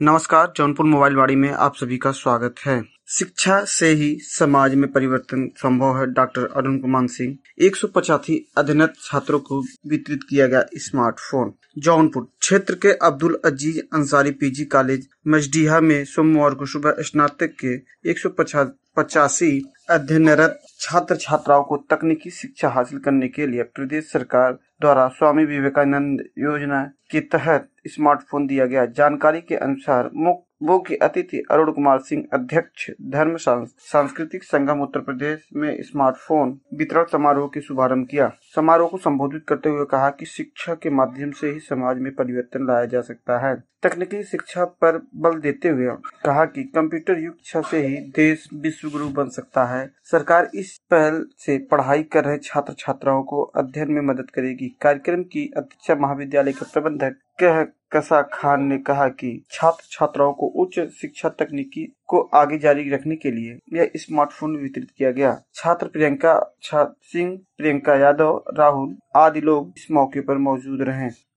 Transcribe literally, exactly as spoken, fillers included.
नमस्कार, जौनपुर मोबाइल वाणी में आप सभी का स्वागत है। शिक्षा से ही समाज में परिवर्तन संभव है। डॉक्टर अरुण कुमार सिंह। एक सौ पचासी अध्ययनरत छात्रों को वितरित किया गया स्मार्टफोन। जौनपुर क्षेत्र के अब्दुल अजीज अंसारी पीजी कॉलेज मजडीहा में सोमवार को सुबह स्नातक के एक सौ पचासी अध्ययनरत छात्र छात्राओं को तकनीकी शिक्षा हासिल करने के लिए प्रदेश सरकार द्वारा स्वामी विवेकानंद योजना के तहत स्मार्टफोन दिया गया। जानकारी के अनुसार मुख्य अतिथि अरुण कुमार सिंह, अध्यक्ष धर्म सांस्कृतिक संगम उत्तर प्रदेश में स्मार्टफोन वितरण समारोह के शुभारंभ किया। समारोह को संबोधित करते हुए कहा कि शिक्षा के माध्यम से ही समाज में परिवर्तन लाया जा सकता है। तकनीकी शिक्षा पर बल देते हुए कहा कि कंप्यूटर युग शिक्षा से ही देश विश्व गुरु बन सकता है। सरकार इस पहल से पढ़ाई कर रहे छात्र छात्राओं को अध्ययन में मदद करेगी। कार्यक्रम की अध्यक्षता महाविद्यालय के प्रबंधक कसा खान ने कहा कि छात्र छात्राओं को उच्च शिक्षा तकनीकी को आगे जारी रखने के लिए यह स्मार्टफोन वितरित किया गया। छात्र प्रियंका सिंह, प्रियंका यादव, राहुल आदि लोग इस मौके पर मौजूद रहे।